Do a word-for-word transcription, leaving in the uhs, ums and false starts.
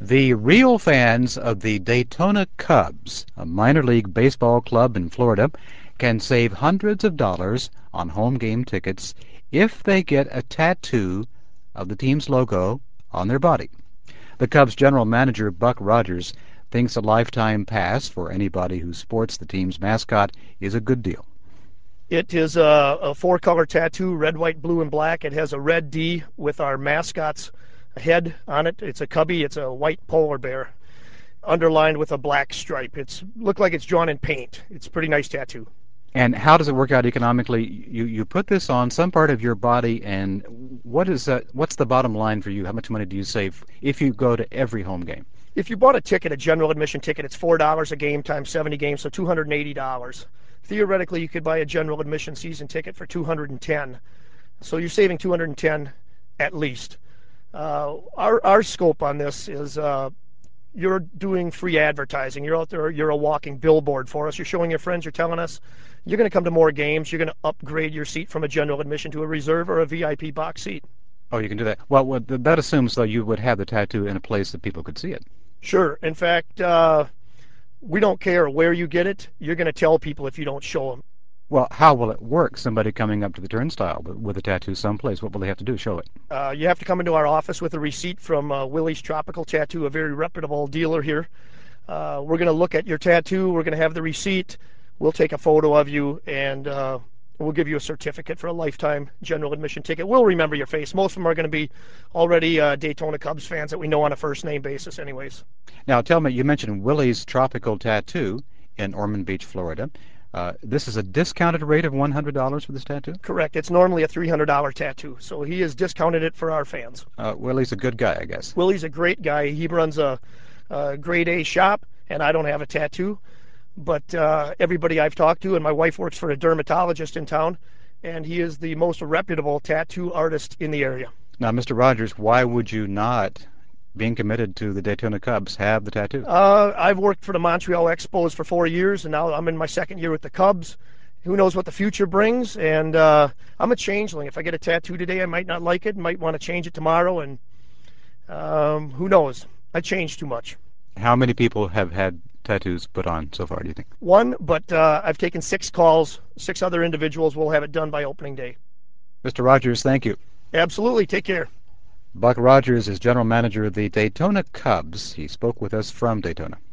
The real fans of the Daytona Cubs, a minor league baseball club in Florida, can save hundreds of dollars on home game tickets if they get a tattoo of the team's logo on their body. The Cubs general manager, Buck Rogers, thinks a lifetime pass for anybody who sports the team's mascot is a good deal. It is a, a four-color tattoo, red, white, blue, and black. It has a red D with our mascot's head on it. It's a cubby. It's a white polar bear underlined with a black stripe. It's look like it's drawn in paint. It's a pretty nice tattoo. And how does it work out economically? You you put this on some part of your body, and what is that? What's the bottom line for you? How much money do you save if you go to every home game? If you bought a ticket, a general admission ticket, it's four dollars a game times seventy games, so two hundred eighty dollars. Theoretically, you could buy a general admission season ticket for two hundred ten dollars. So you're saving two hundred ten dollars at least. Uh, our, our scope on this is uh, you're doing free advertising. You're out there, you're a walking billboard for us. You're showing your friends, you're telling us you're going to come to more games. You're going to upgrade your seat from a general admission to a reserve or a V I P box seat. Oh, you can do that. Well, what, that assumes, though, you would have the tattoo in a place that people could see it. Sure. In fact, uh, we don't care where you get it. You're going to tell people if you don't show them. Well, how will it work? Somebody coming up to the turnstile with a tattoo someplace, what will they have to do? Show it? Uh, you have to come into our office with a receipt from uh, Willie's Tropical Tattoo, a very reputable dealer here. Uh, we're going to look at your tattoo. We're going to have the receipt. We'll take a photo of you, and uh, we'll give you a certificate for a lifetime general admission ticket. We'll remember your face. Most of them are going to be already uh, Daytona Cubs fans that we know on a first-name basis anyways. Now, tell me, you mentioned Willie's Tropical Tattoo in Ormond Beach, Florida. Uh, this is a discounted rate of one hundred dollars for this tattoo? Correct. It's normally a three hundred dollar tattoo, so he has discounted it for our fans. Uh, Willie's a good guy, I guess. Willie's a great guy. He runs a, a grade A shop, and I don't have a tattoo. But uh, everybody I've talked to, and my wife works for a dermatologist in town, and he is the most reputable tattoo artist in the area. Now, Mister Rogers, why would you not, being committed to the Daytona Cubs, have the tattoo? Uh, I've worked for the Montreal Expos for four years, and now I'm in my second year with the Cubs. Who knows what the future brings? And uh, I'm a changeling. If I get a tattoo today, I might not like it, might want to change it tomorrow, and um, who knows? I change too much. How many people have had tattoos put on so far, do you think? One, but uh, I've taken six calls. Six other individuals will have it done by opening day. Mister Rogers, thank you. Absolutely. Take care. Buck Rogers is general manager of the Daytona Cubs. He spoke with us from Daytona.